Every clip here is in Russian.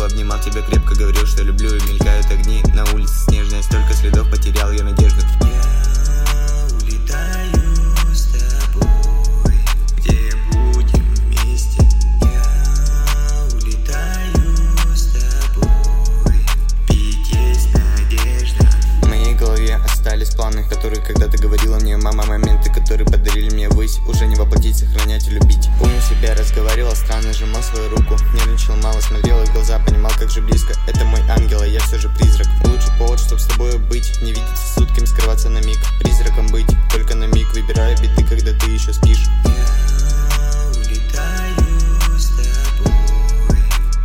обнимал тебя крепко, говорил, что люблю, и мелькают огни на улице снежная, столько следов потерял я надежду. Я улетаю с тобой, где будем вместе. Я улетаю с тобой, ведь есть надежда. В моей голове остались планы, которые когда-то говорила мне мама. Моменты, которые подарили мне высь, уже не воплотить, сохранять и любить. Помню себя, разговаривал странно, сжимал свою руку, нервничал мало, смотрел в глаза, понимал, как же близко. Это мой ангел, а я все же призрак. Лучший повод, чтоб с тобой быть, не видеться сутками, скрываться на миг. Призраком быть, только на миг, выбирая биты, когда ты еще спишь. Я улетаю с тобой.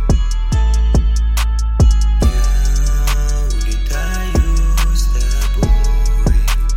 Я улетаю с тобой.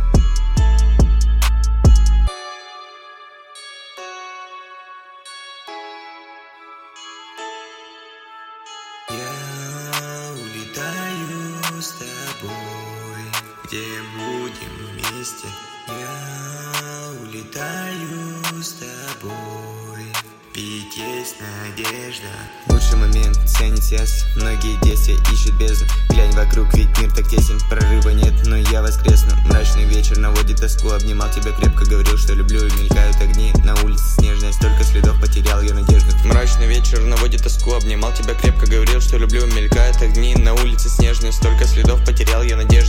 Я улетаю с тобой, где будем вместе. Я улетаю с тобой, ведь есть надежда. Лучший момент ценить сейчас, многие действия ищут бездну. Глянь вокруг, ведь мир так тесен, прорыва нет, но я воскресну. Мрачный вечер наводит тоску, обнимал тебя крепко, говорил, что люблю, и мелькают огни на улице снежная, столько следов потерял я надежду. Мрачный вечер наводит тоску, обнимал тебя крепко, говорил, что люблю, мелькают огни на улице снежной, столько следов потерял я надежду.